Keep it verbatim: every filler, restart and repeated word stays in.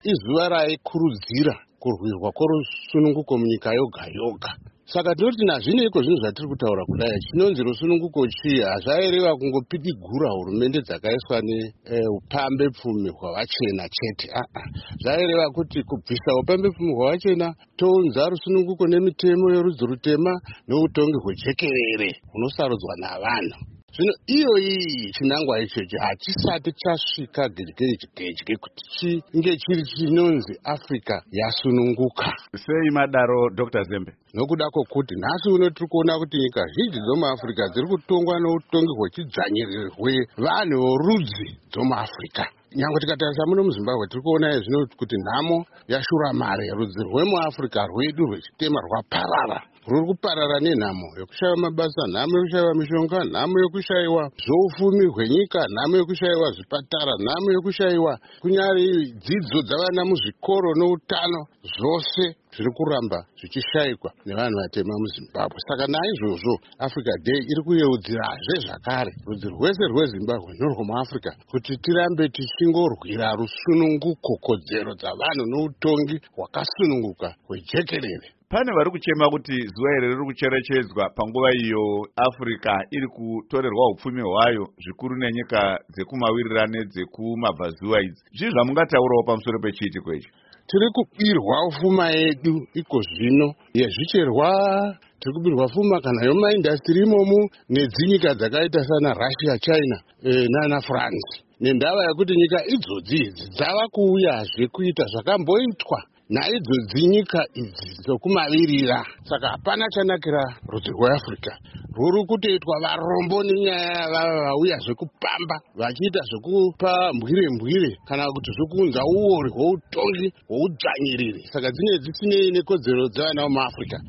izuva raikurudzira kurwirwa kworusununguko munyika yoga yoga. Saka tinoti nazvineiko zvinhu zvatiri kutaura kudai, chinonzi rusununguko chii hazvaireva kungopidigura hurumende dzakaiswa neupambe pfumi hwavachena chete. Aa, zvaireva kuti kubvisa upambe pfumi hwavachena tounza rusununguko nemitemo yerudzi rutema neutongi hwejekerere hunosarudzwa navanhu. Zvino iyo iyi chinangwa ichochi hachisati chasvika gedyeji gedye kuti chinge chiri chinonzi Afrika yasununguka. Sei madaro Doctor Zembe? Nokuda kwokuti nhasi uno tiri kuona kuti nyika zhinji dzomuAfrica dziri kutongwa noutongi hwechidzvanyiriri hwevanhu vorudzi dzomuAfrica. Nyange tikatarisa muno muZimbabwe tiri kuona zvino kuti nhamo yashuramare, rudzi rwemuAfrica rwedu rwechitema rwaparara. Ruri kuparara nenhamo yokushaiwa mabasa, nhamo yokushayiwa mishonga, nhamo yokushayiwa zvoufumi hwenyika, nhamo yokushayiwa zvipatara, nhamo yokushayiwa kunyari dzidzo dzavana muzvikoro noutano, zvose zviri kuramba zvichishayikwa nevanhu vatema muZimbabwe. Saka naizvozvo Africa Day iri kuyeudzirazve zvakare rudzi rwese rweZimbabwe norwomuAfrica kuti tirambe tichingorwira rusununguko, kodzero dzavanhu noutongi hwakasununguka hwejekerere. Pane vari kuchema kuti zuva iri riri kucherechedzwa panguva iyo Africa iri kutorerwa upfumi hwayo zvikuru nenyika dzekumawirira nedzekumabvazuva idzi. Zvii zvamungataurawo pamusoro pechiitiko ichi? Tiri kubirwa pfuma yedu iko zvino yezvicherwa, tiri kubirwa pfuma kana yomaindastiri imomo nedzinyika dzakaita sana Russia, China e, nana France. Nendava yekuti nyika idzodzi idzi dzava kuuyazve kuita zvakamboitwa naidzodzi nyika idzi dzokumavirira. Saka hapana chanakira rudzi rweAfrica. Ruri kutoitwa varombo nenyaya vava vauya zvekupamba vachiita zvekupa mbwire mbwire kana kuti zvokuunza uori hweutongi hweudzvanyiriri. Saka dzine dzisinei nekodzero dzavana vemuAfrica.